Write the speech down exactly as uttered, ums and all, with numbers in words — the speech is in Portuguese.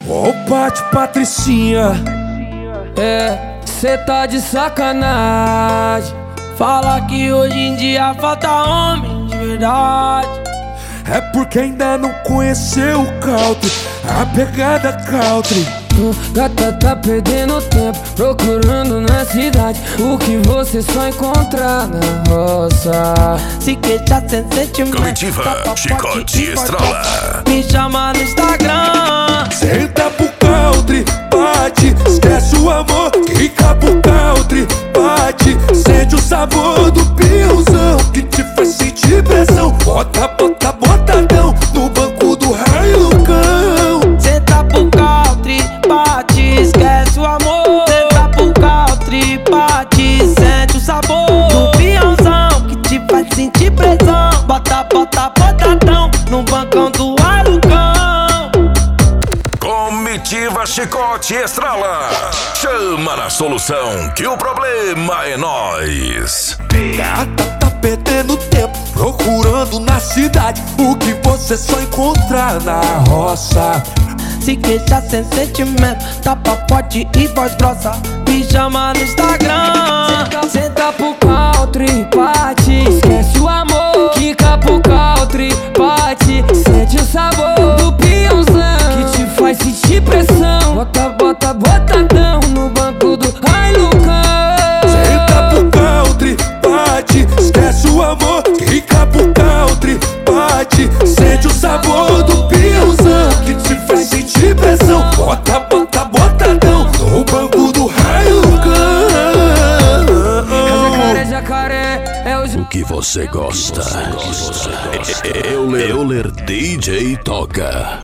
Ô Pati Patricinha, É, cê tá de sacanagem. Fala que hoje em dia falta homem de verdade. é porque ainda não conheceu o country, a pegada country. Gata tá perdendo tempo procurando na cidade o que você só encontrar na roça. Se queixar sem sentimento, Comitiva Chicote Estrala. me chama no Instagram. Senta pro country, bate, esquece o amor, fica pro country, bate, sente o sabor do piozão que te faz sentir pressão. Bota, bota, botadão no banco do raio cão. Senta pro country, bate, esquece o amor. Senta pro country, bate, sente o sabor do peãozão que te faz sentir pressão. Bota, bota, botadão no bancão do alucão. Comitiva Chicote Estrala. Chama na solução que o problema é nós. Gata tá perdendo tempo procurando na cidade o que você só encontrar na roça. Se queixar sem sentimento, tapa forte e voz grossa, me chama no Instagram. Senta pro country, bate, esquece o amor. Quica pro country, bate, sente o sabor do peãozão que te faz sentir pressão. Bota, bota, botadão no banco do Hilux. Senta pro country, bate, esquece o amor, fica pro country, bate, sente o sabor do peãozão que te faz sentir pressão. Bota, bota, botadão no banco do raio Jacaré, jacaré, é o O que você gosta? Euler, Euler D J toca.